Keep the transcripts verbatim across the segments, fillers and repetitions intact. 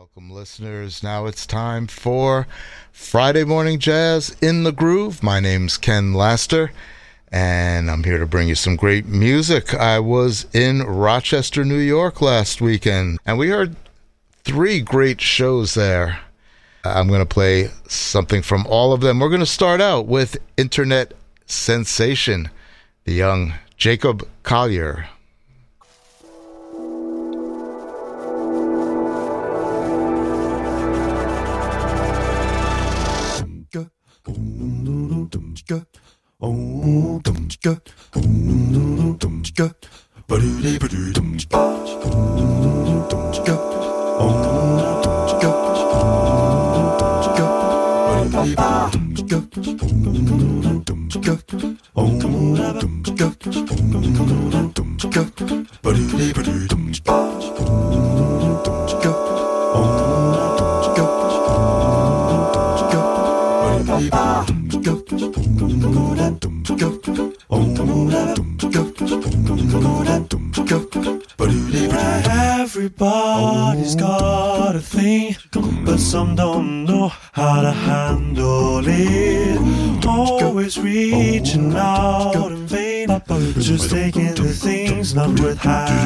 Welcome, listeners. Now it's time for Friday Morning Jazz in the Groove. My name's Ken Laster, and I'm here to bring you some great music. I was in Rochester, New York last weekend, and we heard three great shows there. I'm going to play something from all of them. We're going to start out with internet sensation, the young Jacob Collier. Everybody's got a thing, but some don't know how to handle it. Always reaching out in vain, just taking the things not worth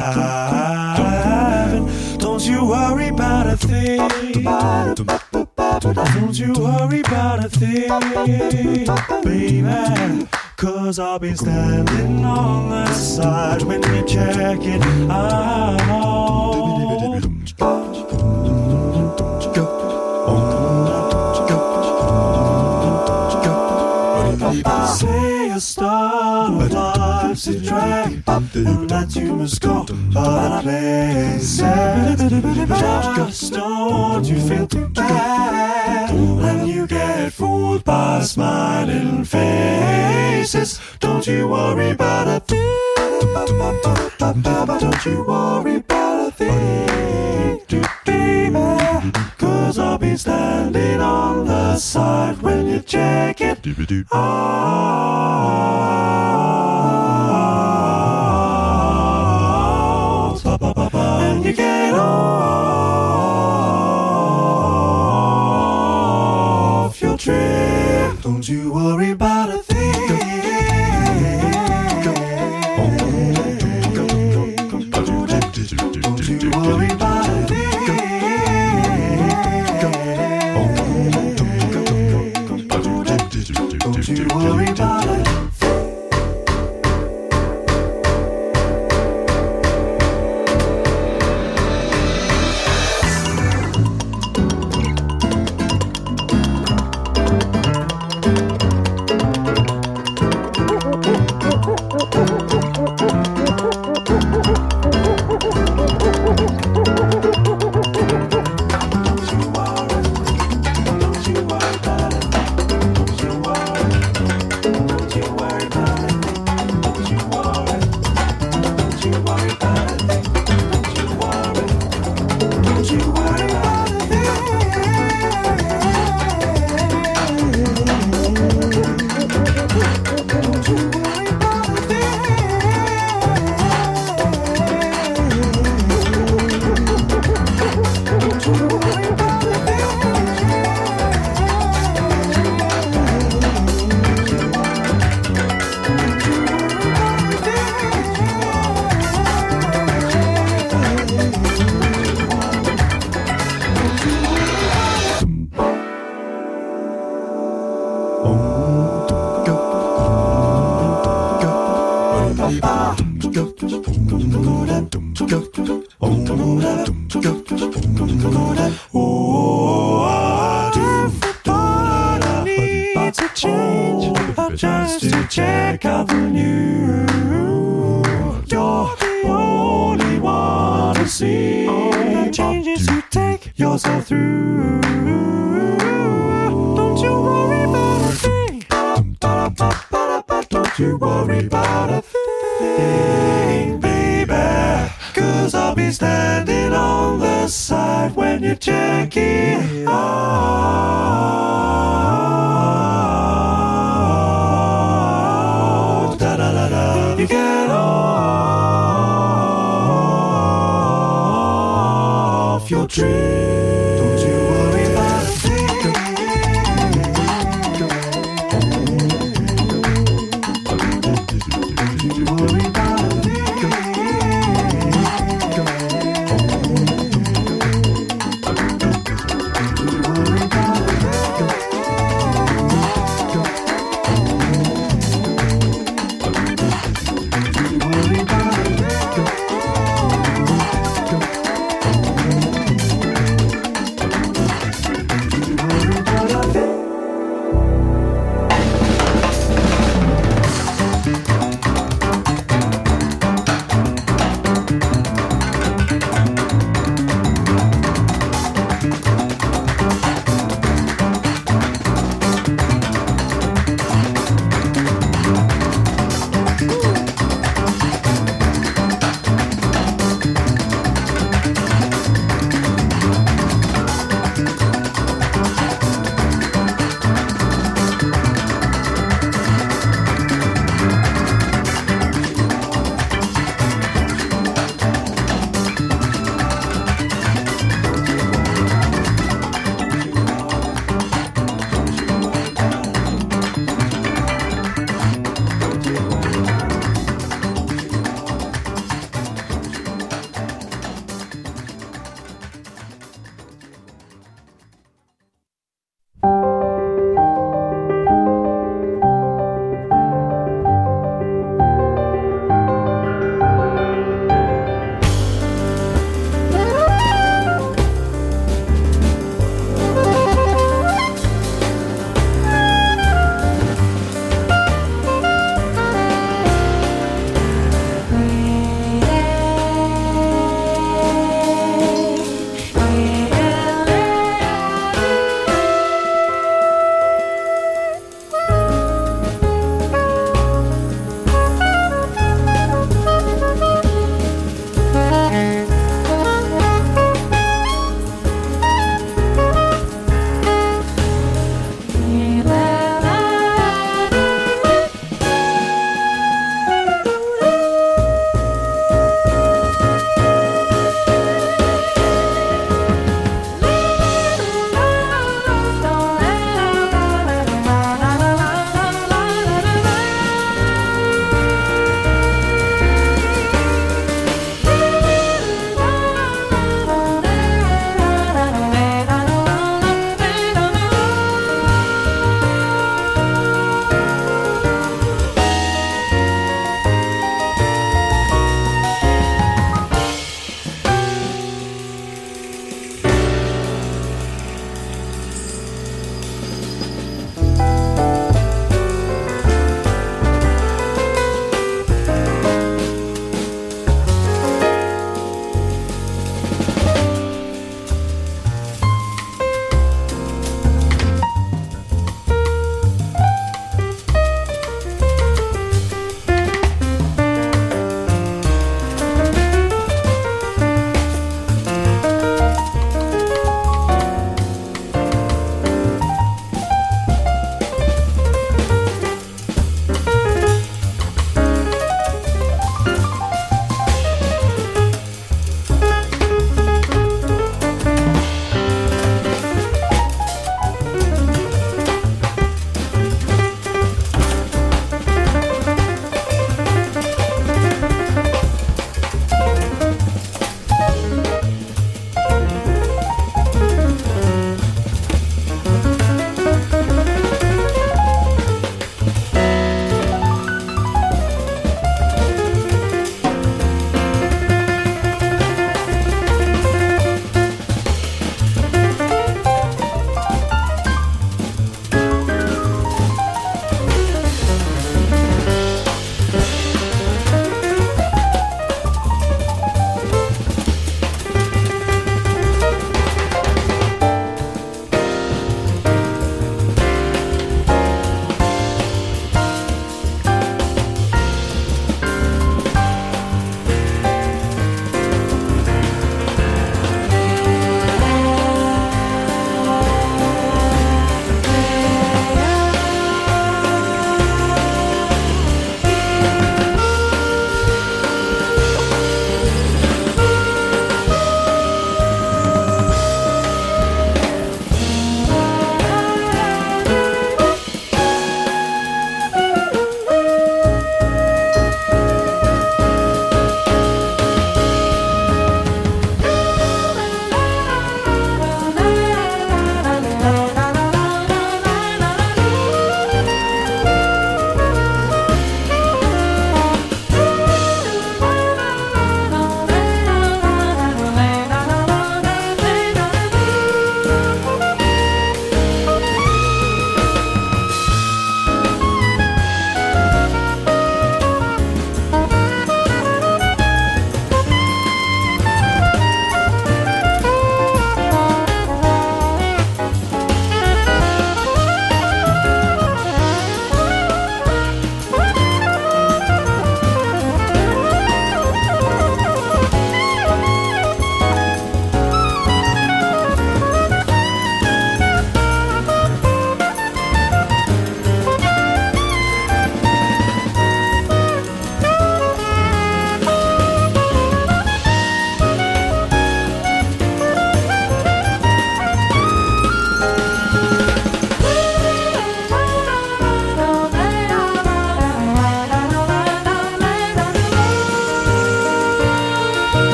having. Don't you worry about a thing. Don't you worry about a thing, baby. Cause I'll be standing on the side when you check it out. Say a star of life's a drag, and that you must go other places. Just don't you feel too bad when you get fooled by smiling faces. Don't you worry about a thing. Don't you worry about a thing, baby. Cause I'll be standing on the side when you check it out. And you get off your trip. Don't you worry about a thing. Don't you worry about a thing. Don't you worry about it. Just to check out the new. You're the only one to see all the changes you take yourself through. Don't you worry about a thing. Don't you worry about a thing, baby. Cause I'll be standing on the side when you check it out. Da da da da. You get off your tree.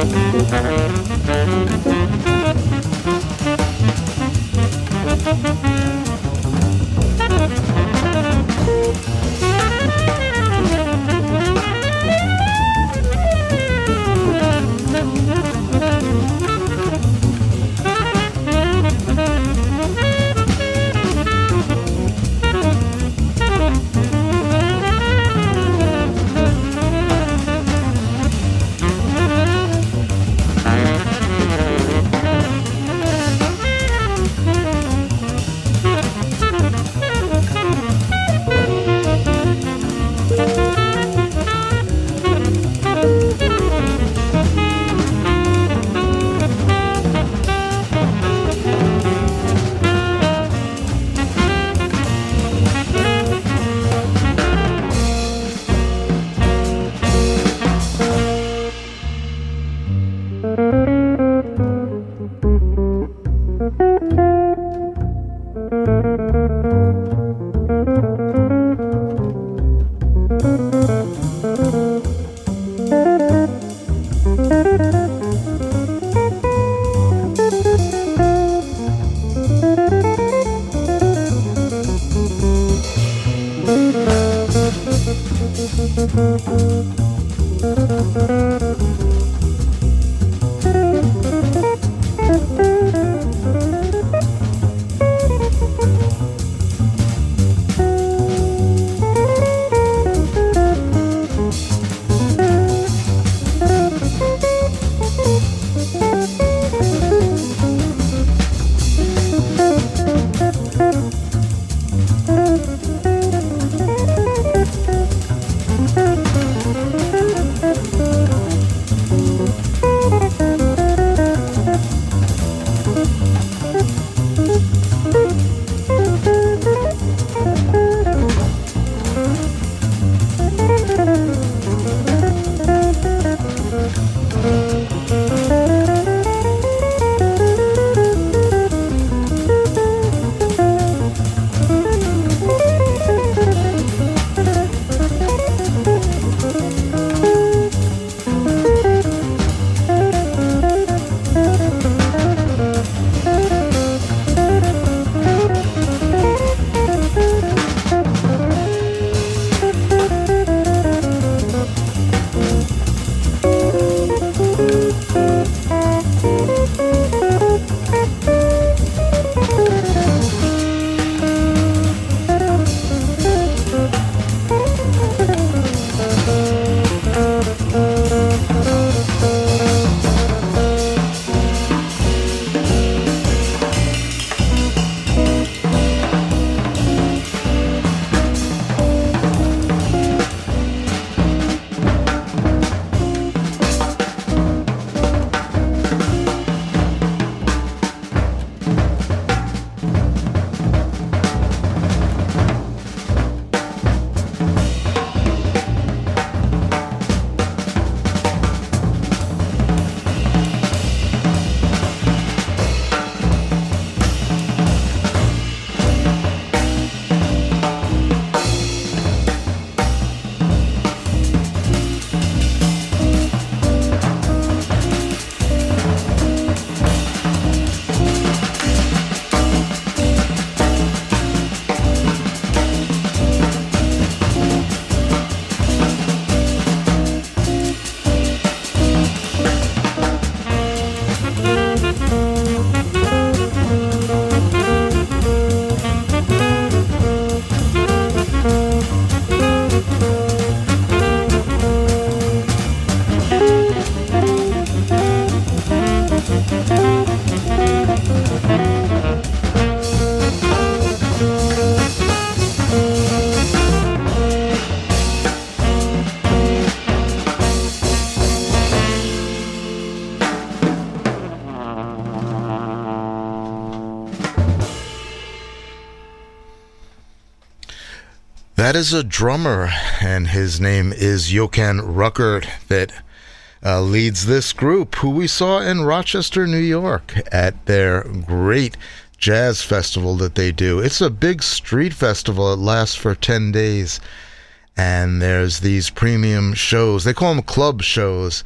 That is a drummer, and his name is Johan Ruckert, that uh, leads this group, who we saw in Rochester, New York, at their great jazz festival that they do. It's a big street festival. It lasts for ten days, and there's these premium shows. They call them club shows.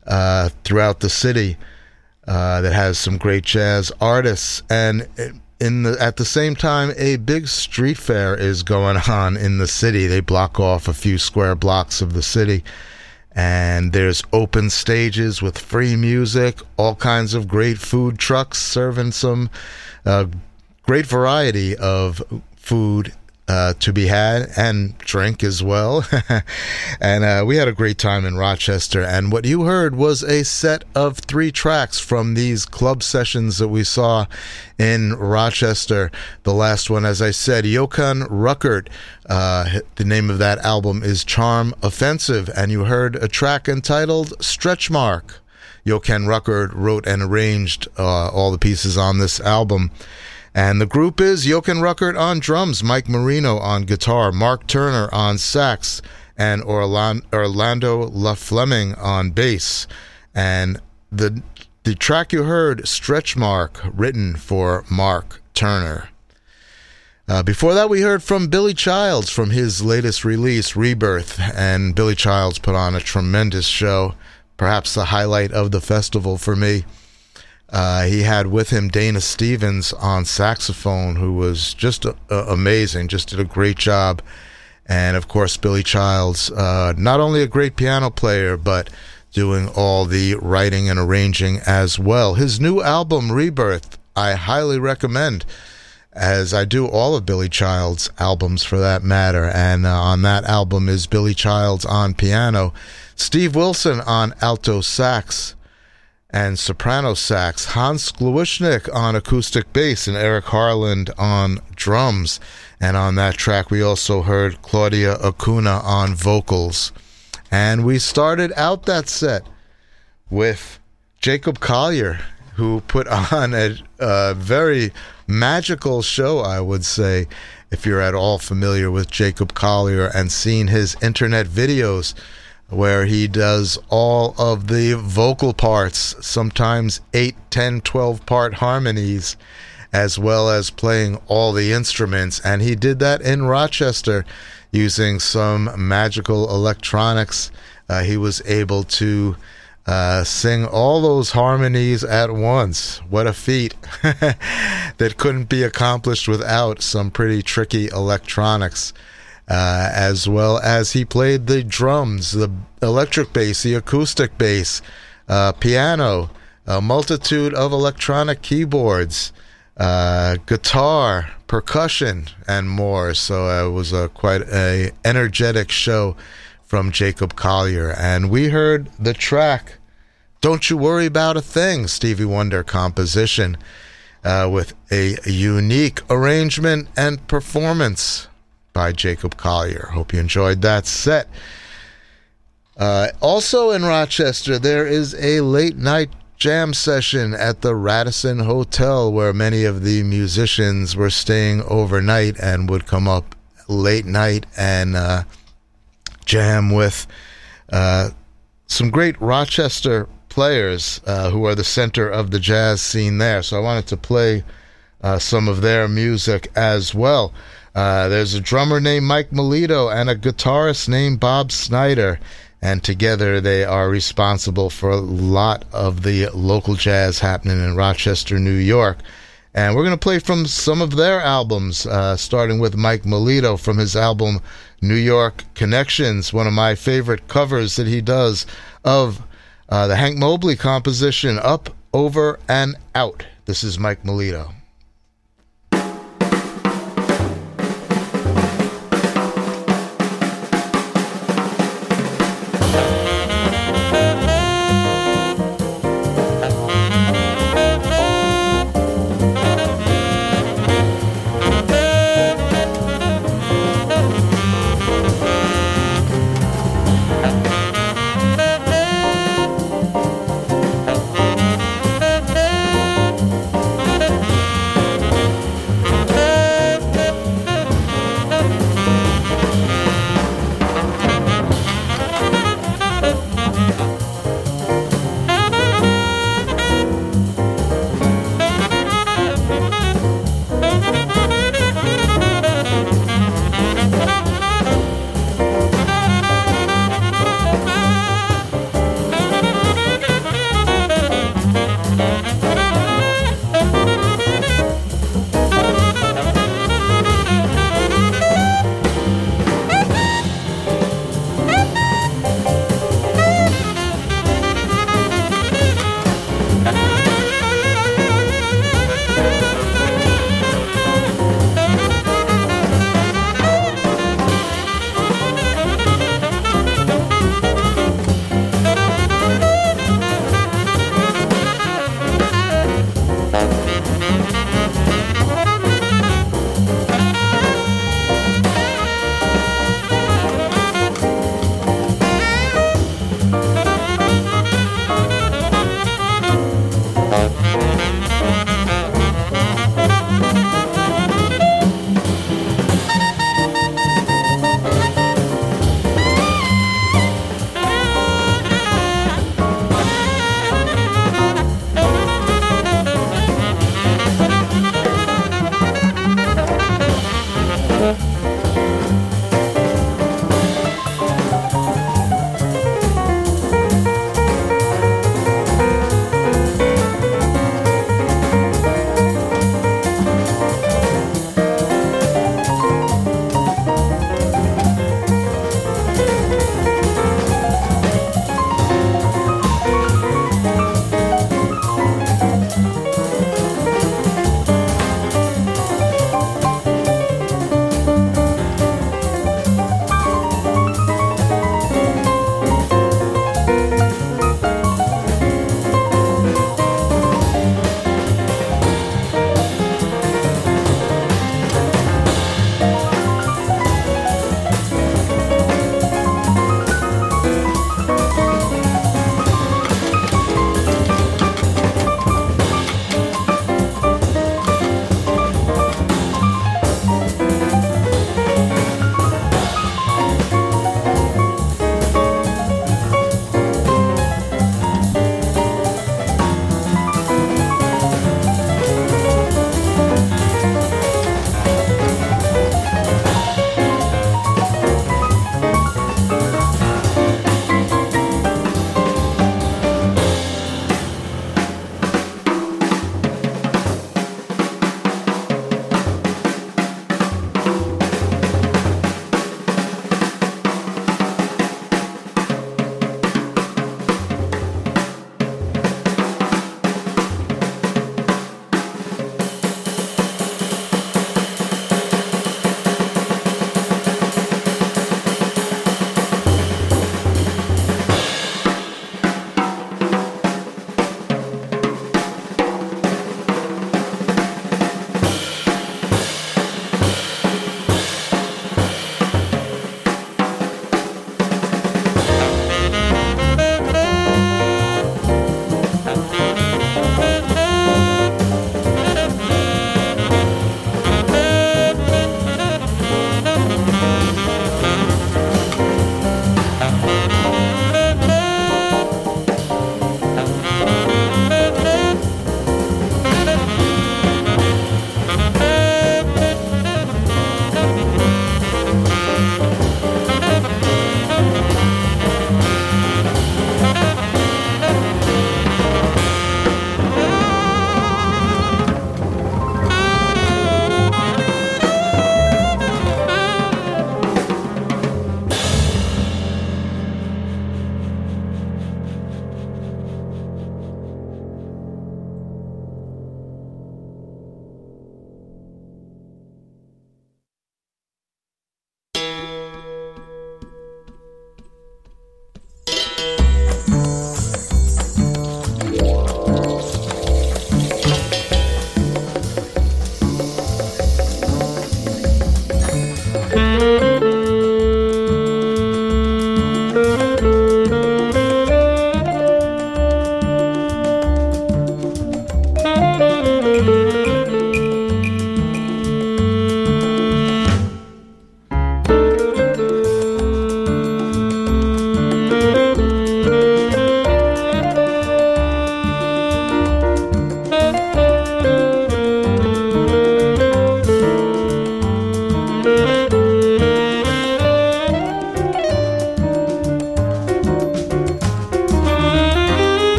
uh, throughout the city uh, that has some great jazz artists. And in the, at the same time, a big street fair is going on in the city. They block off a few square blocks of the city. And there's open stages with free music, all kinds of great food trucks serving some uh, great variety of food uh, to be had and drink as well. And uh, we had a great time in Rochester. And what you heard was a set of three tracks from these club sessions that we saw in Rochester. The last one, as I said, Johan Ruckert. Uh, the name of that album is Charm Offensive. And you heard a track entitled Stretch Mark. Johan Ruckert wrote and arranged uh, all the pieces on this album. And the group is Johan Ruckert on drums, Mike Marino on guitar, Mark Turner on sax, and Orlando, Orlando LaFleming on bass. And the the track you heard, Stretch Mark, written for Mark Turner. Uh, before that, we heard from Billy Childs from his latest release, Rebirth. And Billy Childs put on a tremendous show, perhaps the highlight of the festival for me. Uh, he had with him Dana Stevens on saxophone, who was just uh, amazing, just did a great job. And, of course, Billy Childs, uh, not only a great piano player, but doing all the writing and arranging as well. His new album, Rebirth, I highly recommend, as I do all of Billy Childs' albums for that matter. And uh, on that album is Billy Childs on piano, Steve Wilson on alto sax and soprano sax, Hans Gluishnik on acoustic bass, and Eric Harland on drums. And on that track, we also heard Claudia Acuna on vocals. And we started out that set with Jacob Collier, who put on a, a very magical show, I would say, if you're at all familiar with Jacob Collier and seen his internet videos, where he does all of the vocal parts, sometimes eight, ten, twelve part harmonies, as well as playing all the instruments. And he did that in Rochester using some magical electronics. Uh, he was able to uh, sing all those harmonies at once. What a feat that couldn't be accomplished without some pretty tricky electronics. Uh, as well as he played the drums, the electric bass, the acoustic bass, uh, piano, a multitude of electronic keyboards, uh, guitar, percussion, and more. So uh, it was a quite a energetic show from Jacob Collier. And we heard the track Don't You Worry About a Thing, Stevie Wonder composition, uh, with a unique arrangement and performance by Jacob Collier. Hope you enjoyed that set. Uh, also in Rochester, there is a late night jam session at the Radisson Hotel, where many of the musicians were staying overnight and would come up late night and uh, jam with uh, some great Rochester players uh, who are the center of the jazz scene there. So I wanted to play uh, some of their music as well. Uh, there's a drummer named Mike Melito and a guitarist named Bob Snyder, and together they are responsible for a lot of the local jazz happening in Rochester, New York. And we're going to play from some of their albums, uh, starting with Mike Melito from his album New York Connections, one of my favorite covers that he does of uh, the Hank Mobley composition Up, Over, and Out. This is Mike Melito.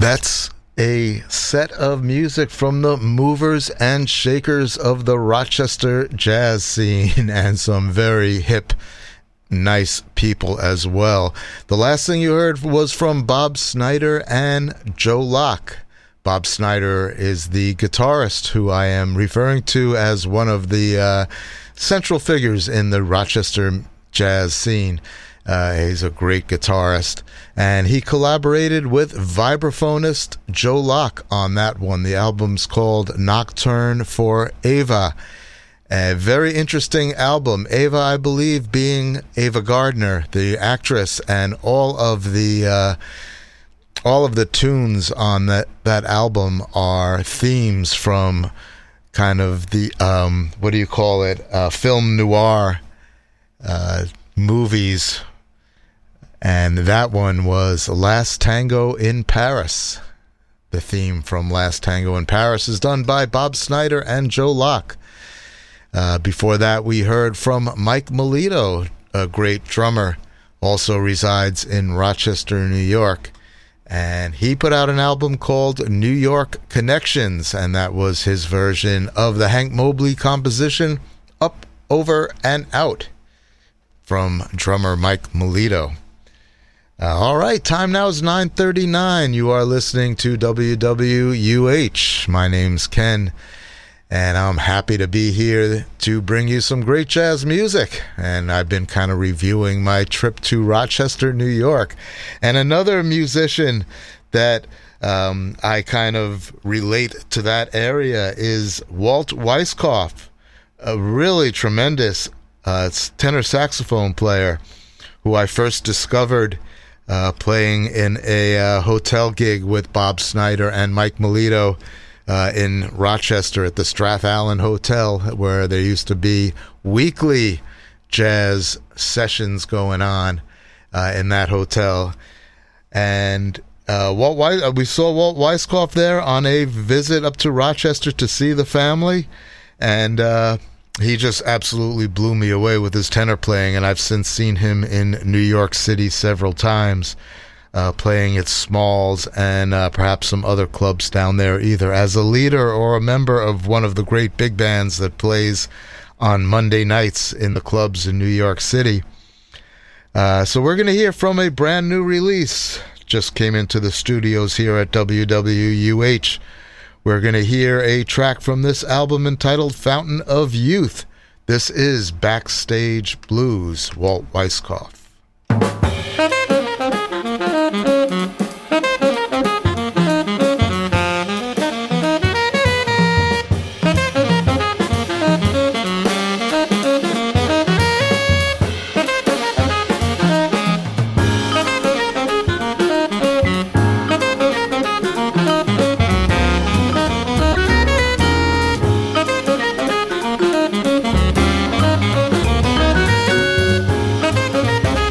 That's a set of music from the movers and shakers of the Rochester jazz scene, and some very hip, nice people as well. The last thing you heard was from Bob Snyder and Joe Locke. Bob Snyder is the guitarist who I am referring to as one of the uh, central figures in the Rochester jazz scene. Uh, he's a great guitarist, and he collaborated with vibraphonist Joe Locke on that one. The album's called Nocturne for Ava. A very interesting album. Ava, I believe, being Ava Gardner, the actress, and all of the uh, all of the tunes on that, that album are themes from kind of the um, what do you call it? Uh, film noir uh, movies. And that one was Last Tango in Paris. The theme from Last Tango in Paris is done by Bob Snyder and Joe Locke. Uh, before that, we heard from Mike Melito, a great drummer, also resides in Rochester, New York. And he put out an album called New York Connections, and that was his version of the Hank Mobley composition, Up, Over, and Out, from drummer Mike Melito. Uh, all right, time now is nine thirty-nine. You are listening to W W U H. My name's Ken, and I'm happy to be here to bring you some great jazz music. And I've been kind of reviewing my trip to Rochester, New York. And another musician that um, I kind of relate to that area is Walt Weiskopf, a really tremendous uh, tenor saxophone player who I first discovered Uh, playing in a uh, hotel gig with Bob Snyder and Mike Melito uh, in Rochester at the Strathallan Hotel, where there used to be weekly jazz sessions going on uh, in that hotel. And uh, Walt Weiss, we saw Walt Weiskopf there on a visit up to Rochester to see the family, and uh, he just absolutely blew me away with his tenor playing, and I've since seen him in New York City several times, uh, playing at Smalls and uh, perhaps some other clubs down there, either as a leader or a member of one of the great big bands that plays on Monday nights in the clubs in New York City. Uh, so we're going to hear from a brand new release. Just came into the studios here at W W U H. We're going to hear a track from this album entitled Fountain of Youth. This is Backstage Blues, Walt Weiskopf. Thank you.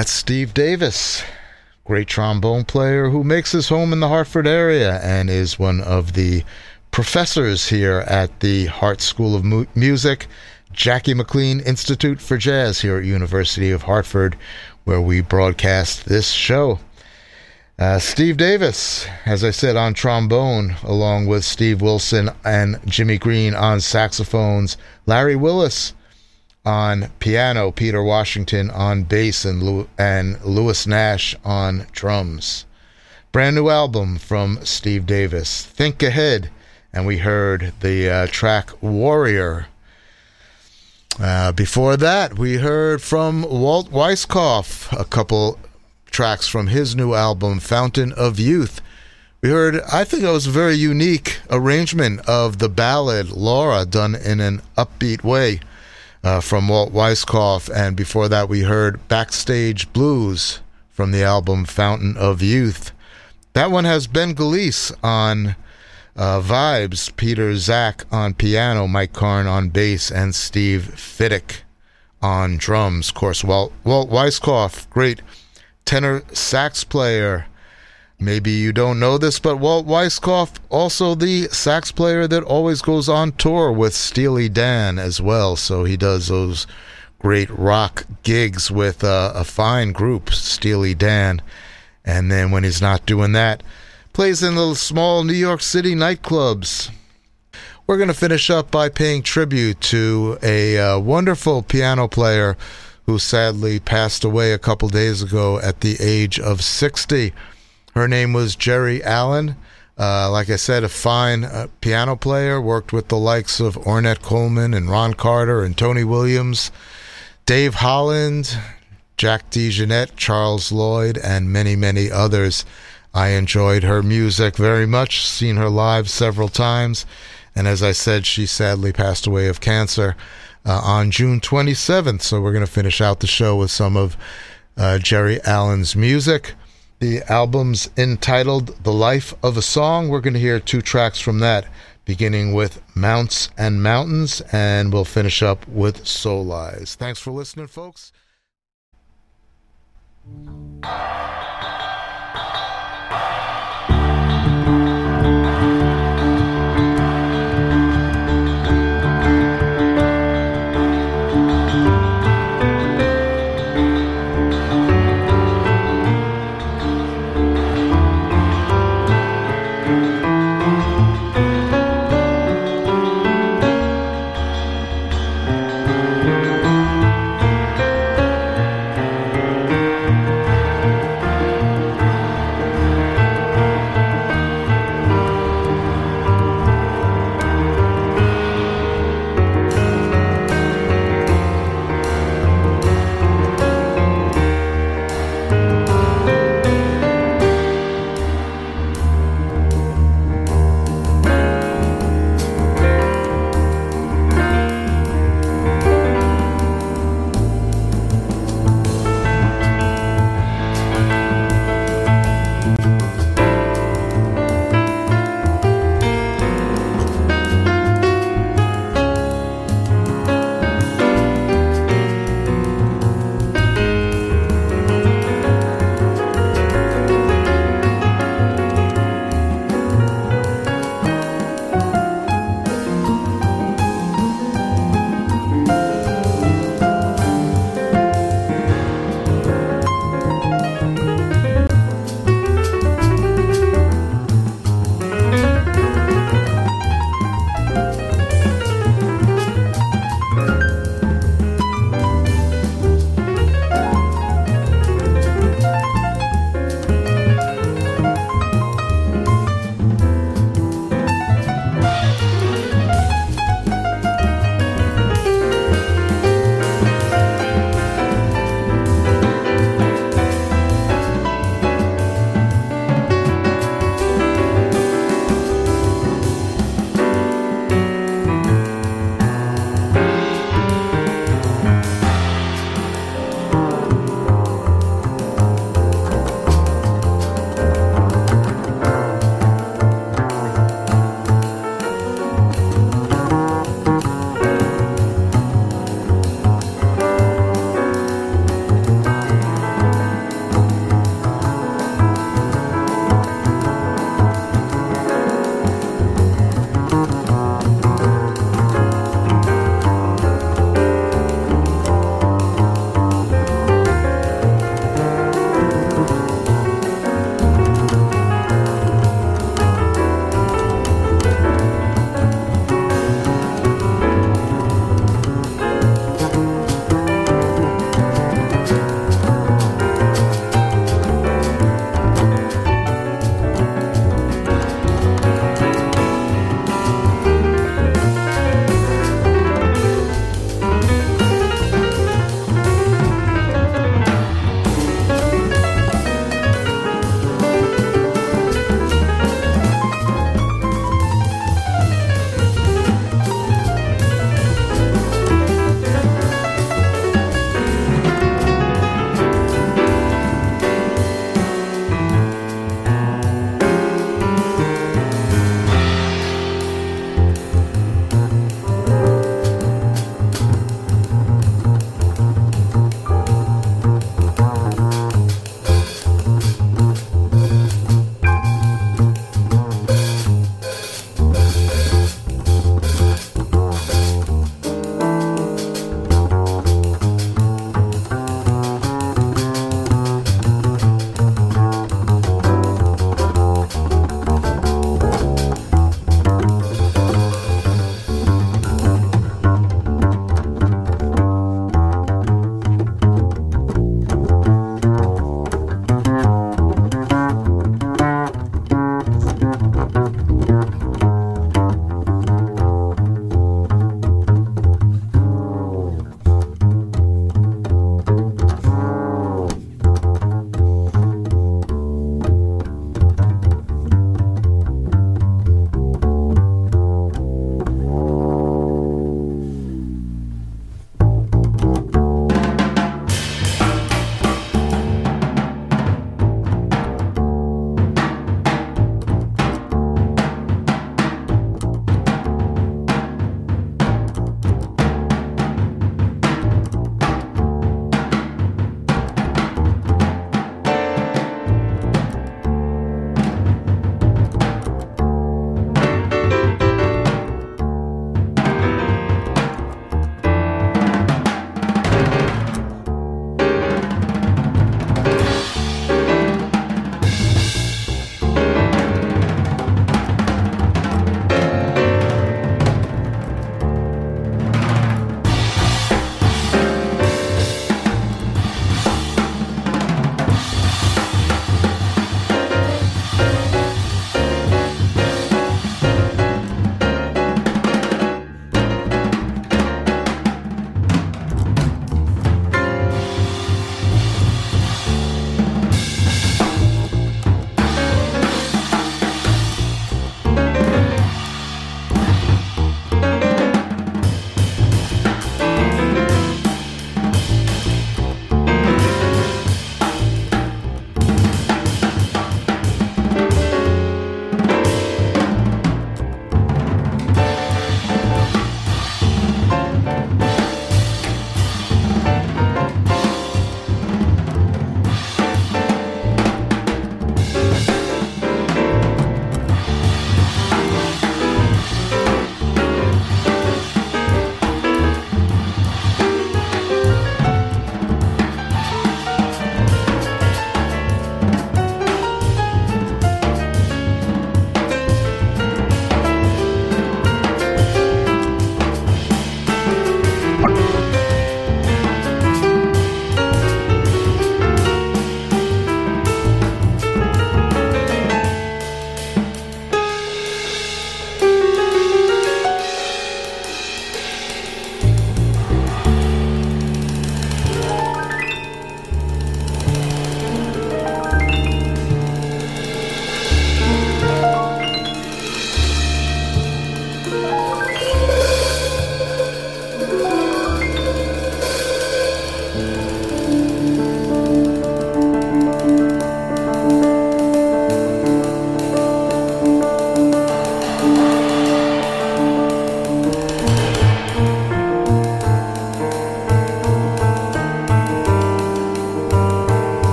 That's Steve Davis, great trombone player who makes his home in the Hartford area and is one of the professors here at the Hart School of Mu- Music, Jackie McLean Institute for Jazz here at University of Hartford, where we broadcast this show. Uh, Steve Davis, as I said, on trombone, along with Steve Wilson and Jimmy Green on saxophones, Larry Willis on piano, Peter Washington on bass, and, Lew- and Lewis Nash on drums. Brand new album from Steve Davis, Think Ahead, and we heard the uh, track Warrior. Uh, before that, we heard from Walt Weiskopf, a couple tracks from his new album, Fountain of Youth. We heard, I think it was a very unique arrangement of the ballad Laura, done in an upbeat way. Uh, from Walt Weiskopf, and before that we heard Backstage Blues from the album Fountain of Youth. That one has Ben Galice on uh, vibes, Peter Zach on piano, Mike Karn on bass, and Steve Fiddick on drums. Of course, Walt, Walt Weiskopf, great tenor sax player. Maybe you don't know this, but Walt Weiskopf, also the sax player that always goes on tour with Steely Dan as well. So he does those great rock gigs with uh, a fine group, Steely Dan. And then when he's not doing that, plays in the small New York City nightclubs. We're going to finish up by paying tribute to a uh, wonderful piano player who sadly passed away a couple days ago at the age of sixty. Her name was Jerry Allen. Uh, like I said, a fine uh, piano player, worked with the likes of Ornette Coleman and Ron Carter and Tony Williams, Dave Holland, Jack DeJohnette, Charles Lloyd, and many, many others. I enjoyed her music very much, seen her live several times, and as I said, she sadly passed away of cancer uh, on June twenty-seventh, so we're going to finish out the show with some of uh, Jerry Allen's music. The album's entitled The Life of a Song. We're going to hear two tracks from that, beginning with Mounts and Mountains, and we'll finish up with Soul Eyes. Thanks for listening, folks.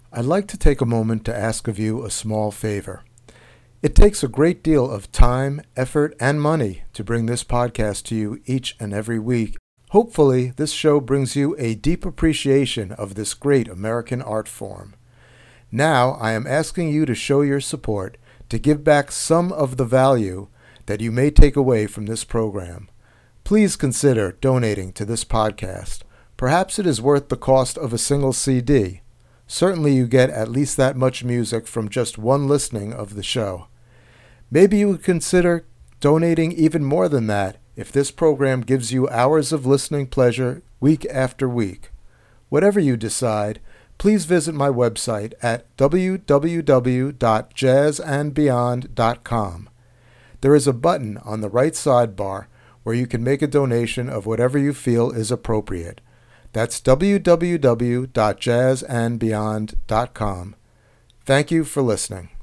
I'd like to take a moment to ask of you a small favor. It takes a great deal of time, effort, and money to bring this podcast to you each and every week. Hopefully, this show brings you a deep appreciation of this great American art form. Now, I am asking you to show your support, to give back some of the value that you may take away from this program. Please consider donating to this podcast. Perhaps it is worth the cost of a single C D. Certainly you get at least that much music from just one listening of the show. Maybe you would consider donating even more than that if this program gives you hours of listening pleasure week after week. Whatever you decide, please visit my website at w w w dot jazz and beyond dot com. There is a button on the right sidebar where you can make a donation of whatever you feel is appropriate. That's w w w dot jazz and beyond dot com. Thank you for listening.